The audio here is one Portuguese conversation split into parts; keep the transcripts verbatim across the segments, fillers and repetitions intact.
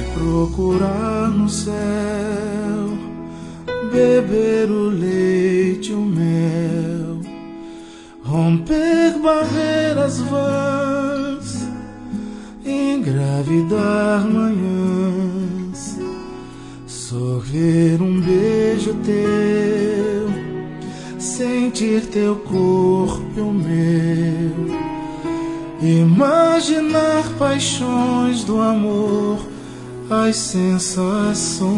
procurar no céu, beber o leite e o mel, romper barreiras vãs, engravidar manhãs, sorver um beijo teu, sentir teu corpo e o meu, imaginar paixões do amor, as sensações.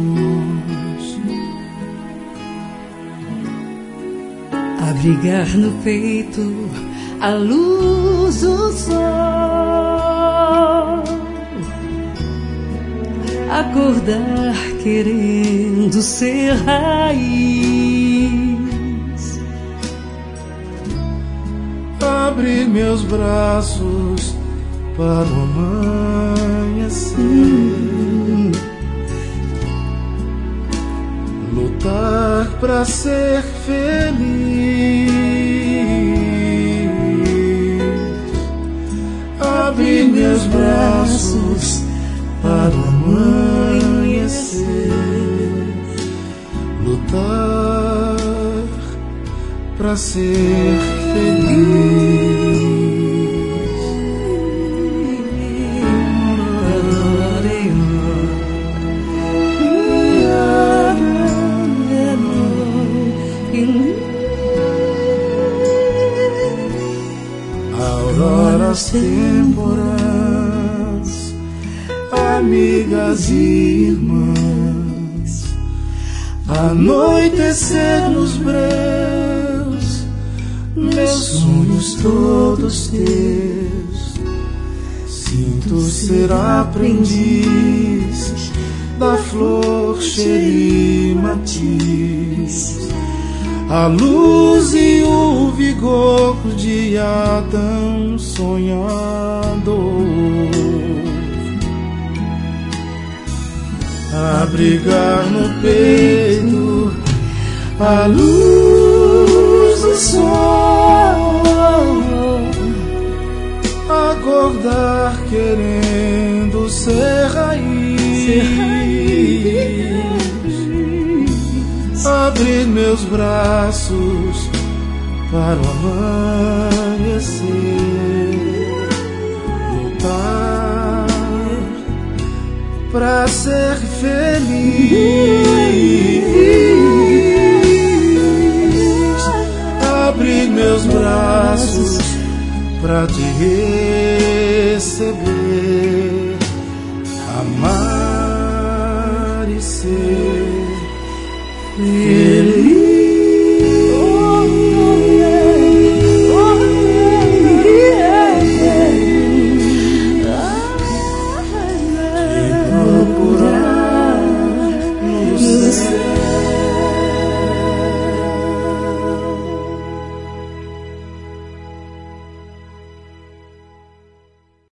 Abrigar no peito a luz do sol, acordar querendo ser raiz, abrir meus braços para o amanhecer, lutar pra ser feliz, abrir meus braços para o amanhecer, lutar pra ser feliz. Auroras temporãs, amigas e irmãs, anoitecer nos breus, meus sonhos todos teus. Sinto ser aprendiz da flor xerimatiz, a luz e o vigor de Adão sonhador, abrigar no peito a luz do sol, acordar querendo ser raiz, ser raiz, abrir meus braços para o amanhecer, lutar pra ser feliz, abrir meus braços pra te receber, amar e ser feliz.